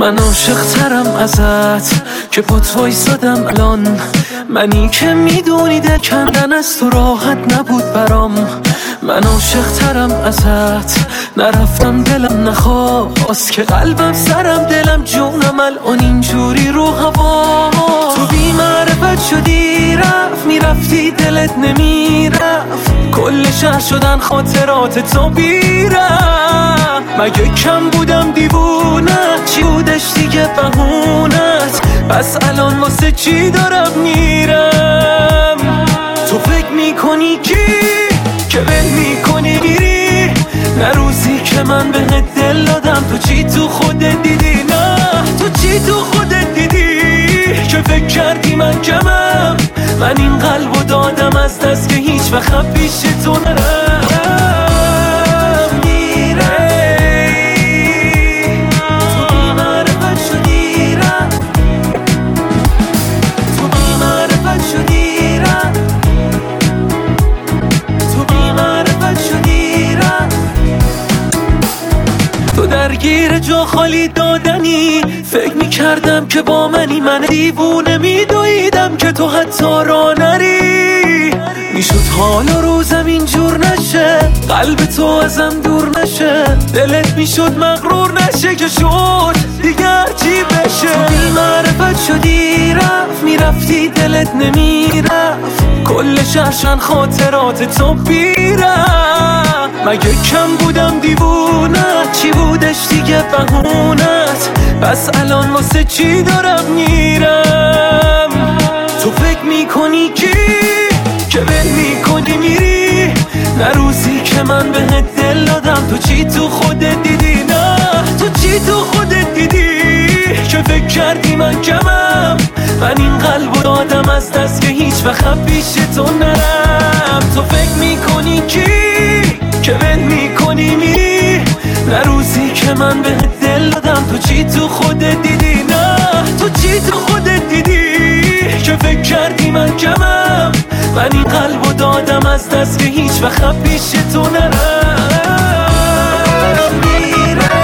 من عاشق ترم ازت که پات وایسادم الان، منی که میدونی دل کندن از تو راحت نبود برام. من عاشق ترم ازت، نرفتم دلم نخواست که قلبم سرم دلم جونم الان اینجوری رو هوا. تو بی معرفت شدی رفت میرفتی دلت نمیرفت، کل شهر شدن خاطرات تو بیرم. مگه کم بودم دیوونه چی بودش دیگه بهونت، پس الان واسه چی دارم میرم. تو فکر میکنی که ول میکنی میری، نه روزی که من بهت دل دادم تو چی تو خودت دیدی، نه تو چی تو خودت دیدی که فکر کردی من کمم. من این قلبو دادم از دست که هیچ وقت پیش تو نرم. درگیر جا خالی دادنی، فکر میکردم که با منی، من دیوونه میدویدم که تو حتی را نری. میشد حال و روزم اینجور نشه، قلب تو ازم دور نشه، دلت میشد مغرور نشه که شد دیگه هرچی بشه. تو بی معرفت شدی رفت میرفتی دلت نمیرفت، کل شهرشن خاطرات تو بیرم. مگه کم بودم دیوونه چی بودش دیگه بهونت، پس الان واسه چی دارم میرم. تو فکر میکنی که ول میکنی میری، نه روزی که من بهت دل دادم تو چی تو خودت دیدی، نه تو چی تو خودت دیدی که فکر کردی من کمم. من این قلبو دادم از دست که هیچ وقت پیش تو نرم. تو فکر میکنی که ول میکنی میری، نه روزی که من بهت دل دادم تو چی تو خودت دیدی، نه تو چی تو خودت دیدی که فکر کردی من کمم. من این قلبو دادم از دست که هیچ وقت پیش تو نرم.